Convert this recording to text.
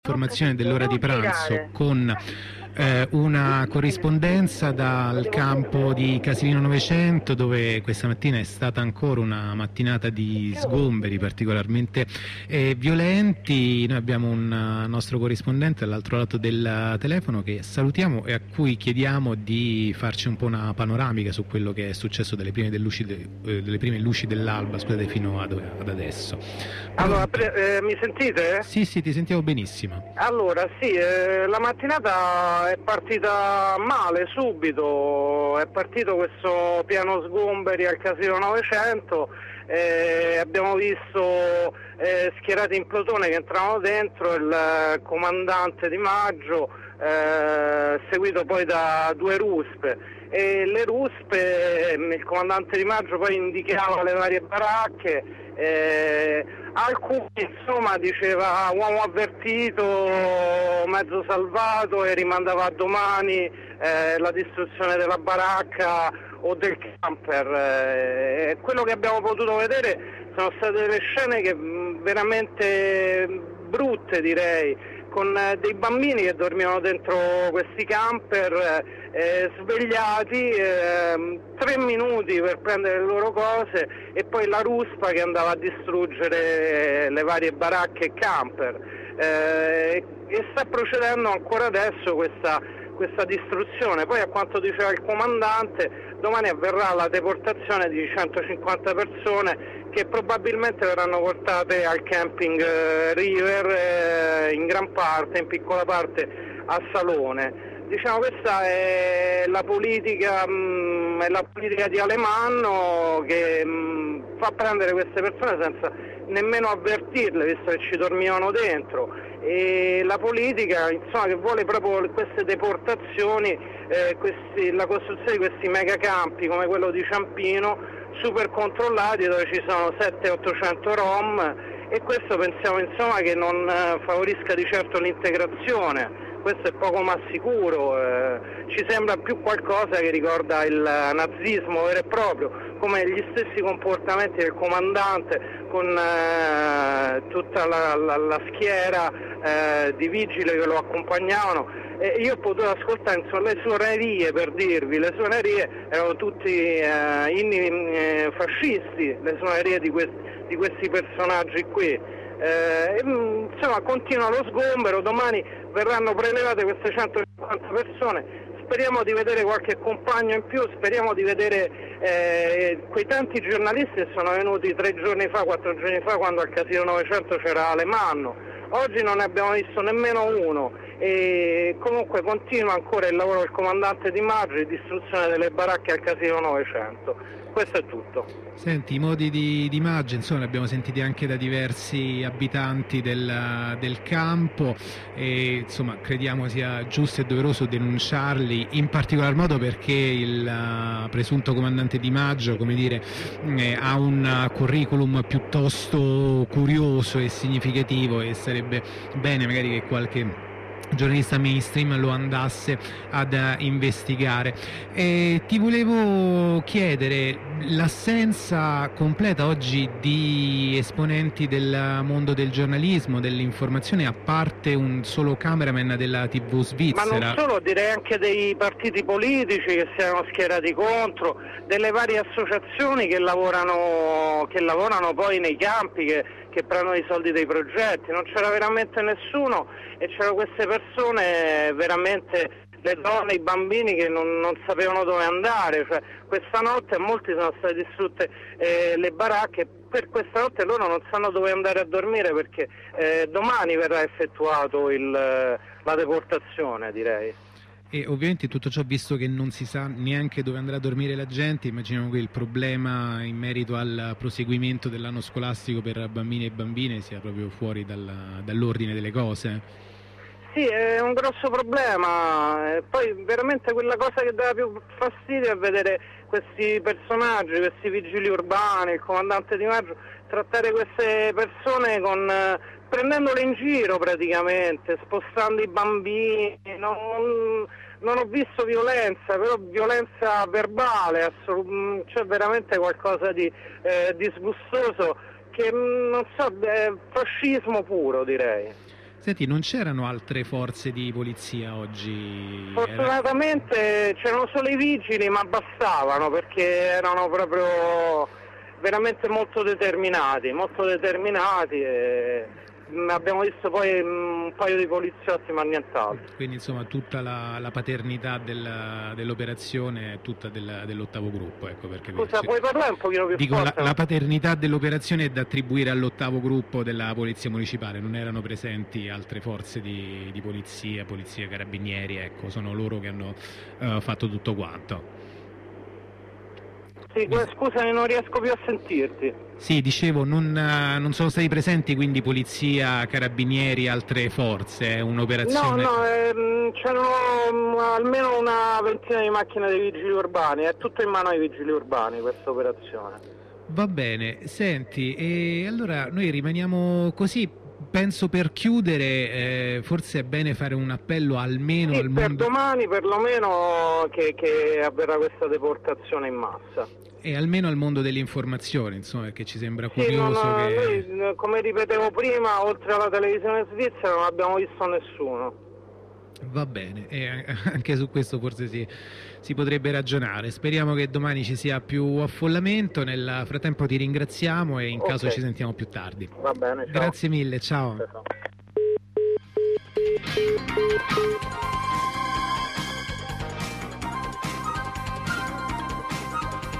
Informazione dell'ora di pranzo con una corrispondenza dal campo di Casilino 900, dove questa mattina è stata ancora una mattinata di sgomberi particolarmente violenti. Noi abbiamo un nostro corrispondente all'altro lato del telefono che salutiamo e a cui chiediamo di farci un po' una panoramica su quello che è successo delle prime luci dell'alba, scusate, fino ad adesso. Allora, mi sentite? Sì, ti sentiamo benissimo. Allora, sì, la mattinata è partita male subito, è partito questo piano sgomberi al Casino 900, abbiamo visto schierati in plotone che entravano dentro, il comandante Di Maggio, seguito poi da due ruspe, e le ruspe, il comandante Di Maggio poi indicava le varie baracche, alcuni insomma diceva uomo avvertito, mezzo salvato, e rimandava a domani la distruzione della baracca o del camper. Quello che abbiamo potuto vedere sono state delle scene che veramente brutte, direi, con dei bambini che dormivano dentro questi camper, svegliati 3 minuti per prendere le loro cose, e poi la ruspa che andava a distruggere le varie baracche e camper, e sta procedendo ancora adesso questa distruzione. Poi, a quanto diceva il comandante, domani avverrà la deportazione di 150 persone che probabilmente verranno portate al camping River, in gran parte, in piccola parte a Salone. Diciamo, questa è la politica di Alemanno, che fa prendere queste persone senza nemmeno avvertirle, visto che ci dormivano dentro, e la politica, insomma, che vuole proprio queste deportazioni, la costruzione di questi megacampi come quello di Ciampino, super controllati, dove ci sono 700-800 rom, e questo pensiamo insomma che non favorisca di certo l'integrazione. Questo è poco ma sicuro, ci sembra più qualcosa che ricorda il nazismo vero e proprio, come gli stessi comportamenti del comandante con tutta la schiera di vigili che lo accompagnavano. Io ho potuto ascoltare insomma le suonerie, per dirvi, le suonerie erano tutti inni fascisti, le suonerie di questi personaggi qui. Insomma, continua lo sgombero, domani verranno prelevate queste 150 persone, speriamo di vedere qualche compagno in più, speriamo di vedere quei tanti giornalisti che sono venuti 3 giorni fa, 4 giorni fa, quando al Casino 900 c'era Alemanno. Oggi non ne abbiamo visto nemmeno uno, e comunque continua ancora il lavoro del comandante Di Maggio di distruzione delle baracche al Casino 900. Questo è tutto. Senti, i modi di Maggio, insomma, li abbiamo sentiti anche da diversi abitanti del campo, e insomma crediamo sia giusto e doveroso denunciarli, in particolar modo perché il presunto comandante Di Maggio, come dire, ha un curriculum piuttosto curioso e significativo, e sarebbe bene magari che qualche giornalista mainstream lo andasse ad investigare. E ti volevo chiedere, l'assenza completa oggi di esponenti del mondo del giornalismo, dell'informazione, a parte un solo cameraman della TV svizzera. Ma non solo, direi anche dei partiti politici che si erano schierati contro, delle varie associazioni che lavorano poi nei campi, che prendono i soldi dei progetti. Non c'era veramente nessuno, e c'erano queste persone, veramente le donne, i bambini, che non sapevano dove andare. Cioè, questa notte molti sono state distrutte le baracche, per questa notte loro non sanno dove andare a dormire, perché domani verrà effettuato la deportazione, direi. E ovviamente tutto ciò, visto che non si sa neanche dove andrà a dormire la gente, immaginiamo che il problema in merito al proseguimento dell'anno scolastico per bambini e bambine sia proprio fuori dall'ordine delle cose. Sì, è un grosso problema. Poi veramente quella cosa che dà più fastidio è vedere questi personaggi, questi vigili urbani, il comandante Di Maggio, trattare queste persone prendendole in giro praticamente, spostando i bambini. Non ho visto violenza, però violenza verbale, c'è veramente qualcosa di disgustoso, che non so, è fascismo puro, direi. Senti, non c'erano altre forze di polizia oggi? Fortunatamente c'erano solo i vigili, ma bastavano perché erano proprio veramente molto determinati e abbiamo visto poi un paio di poliziotti ma nient'altro. Quindi insomma tutta la paternità dell'operazione è tutta dell'8º gruppo, ecco perché. Scusa, puoi parlare un pochino più dico, forte? la paternità dell'operazione è da attribuire all'8º gruppo della Polizia Municipale, non erano presenti altre forze di polizia, carabinieri, ecco, sono loro che hanno fatto tutto quanto. Sì, scusami, non riesco più a sentirti. Sì, dicevo, non sono stati presenti quindi polizia, carabinieri, altre forze, un'operazione. No, c'erano almeno una ventina di macchine dei vigili urbani, è tutto in mano ai vigili urbani questa operazione. Va bene, senti, e allora noi rimaniamo così. Penso per chiudere, forse è bene fare un appello almeno al mondo. Per domani perlomeno che avverrà questa deportazione in massa. E almeno al mondo dell'informazione, insomma, perché ci sembra curioso che. Noi, come ripetevo prima, oltre alla televisione svizzera non abbiamo visto nessuno. Va bene, e anche su questo forse si potrebbe ragionare. Speriamo che domani ci sia più affollamento. Nel frattempo ti ringraziamo e in caso ci sentiamo più tardi. Va bene, ciao. Grazie mille, ciao. Ciao.